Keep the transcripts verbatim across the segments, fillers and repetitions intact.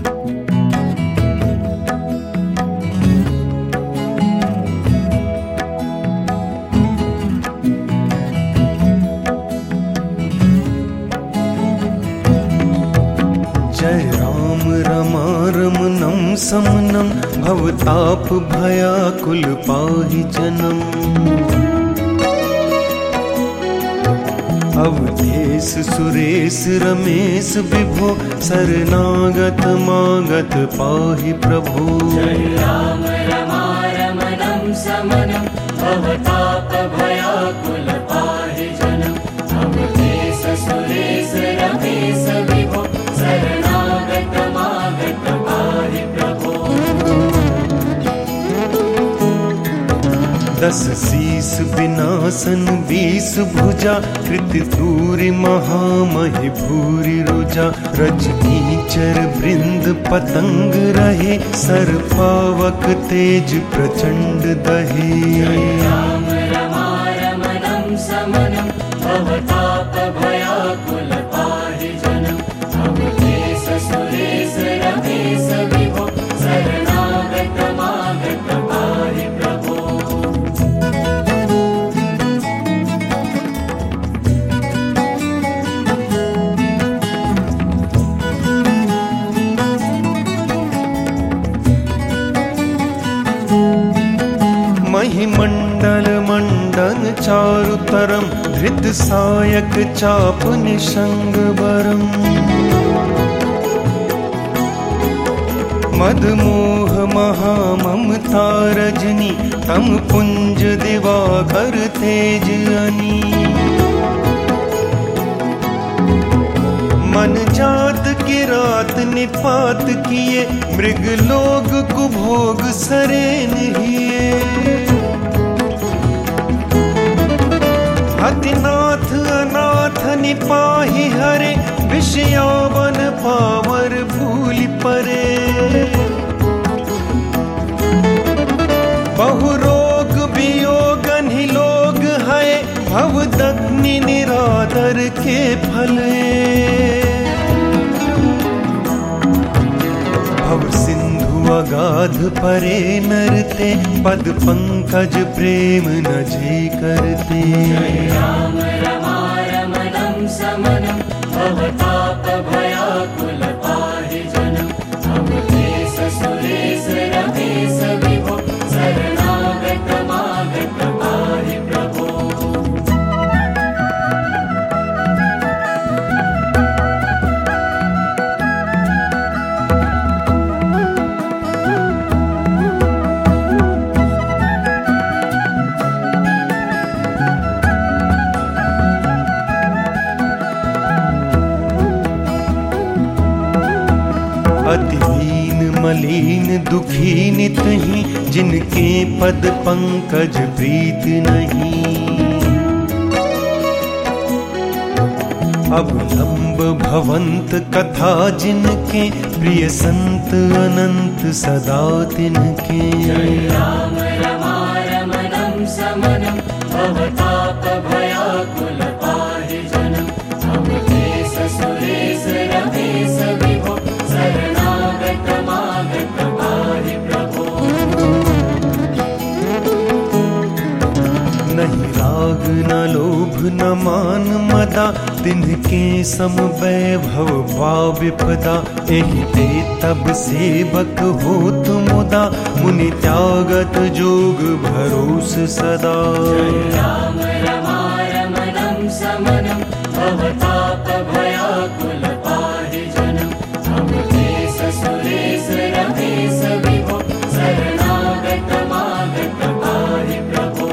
जय राम रमारमणं समनं भवताप भयाकुल पाहि जनम। अवधेश सुरेश रमेश विभो शरणागत मागत पाहि प्रभो। जय राम रमारमणं समनं भवताप भयाकुल पाहि जनम। अवधेश सुरेश रमेश विभो शरणागत मागत पाहि प्रभो। दस शीस विनाशन बीस भुजा कृत दूरी महामहि भूरि रुजा। रजनीचर वृंद पतंग रहे सर्पावक तेज प्रचंड दहे। जय राम रमारमणं समनं भवताप भयाकुल पाहि जनम। अवधेश सुरेश रमेश विभो शरणागत मागत पाहि प्रभो। महिमंडल मंडन चारुतरम धृत सायक चाप निषंग बरम। मदमोह महाममता रजनी तम पुंज दिवाकर तेज अनी। मन जात किरात निपात किए मृग लोग कुभोग सरेन हिए। हतिनाथ अनाथ निपाहि हरे विषयावन पावर भूल परे। बहु रोग वियोग निलोग है भवदग्नि निरादर के फले। भव सिंधु अगाध परे नरते पद पंकज प्रेम न जे करते। जय राम रमारमणं समनं भवताप भयाकुल पाहि जनम। अवधेश सुरेश रमेश विभो शरणागत मागत पाहि प्रभो। अतिहीन मलीन दुखी नितहि जिनके पद पंकज प्रीत नहीं। अब लंब भवंत कथा जिनके प्रिय संत अनंत सदा तिनके। जय राम रमारमणं समनं भवताप भयाकुल पाहि जनम। अवधेश सुरेश रमेश विभो शरणागत मागत पाहि प्रभो। नहीं राग न लोभ न मान मदा तिनके सम वैभव भाव विपदा। एहि ते तब सेवक होत मुदा मुनि त्यागत जोग भरोस सदा। जय राम रमारमणं समनं भवताप भयाकुल पाहि जनम। अवधेश सुरेश रमेश विभो शरणागत मागत पाहि प्रभो।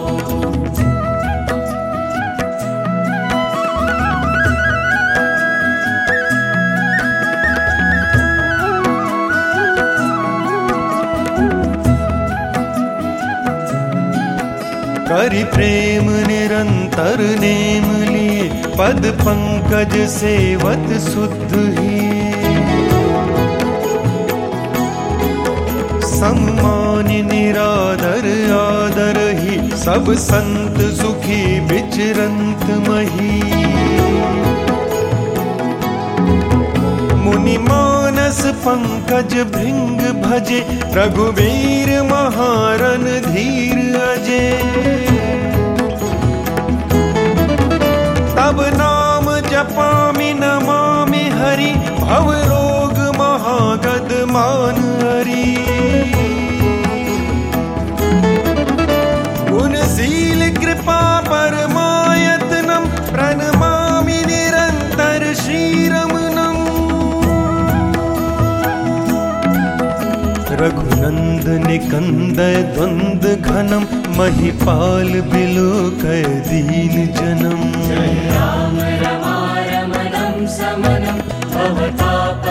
करि प्रेम निरंतर नेम लिए पद पंकज सेवत शुद्ध ही। सम्मान निरादर आदर ही सब संत सुखी विचरंत मही। मुनि मानस मानस पंकज भृंग भजे, रघुवीर महारन धीर अजय। तब नाम जपामि नमामि हरि, भव रोग महागद मान हरि। गुणशील कृपा परमायतनम, प्रणमामि निरंतर श्रीरमणम्। रघुनंदन निकंदय द्वंद घनम, महिपाल बिलोकय दीन जनम। जय राम रमारमणं समनं भवताप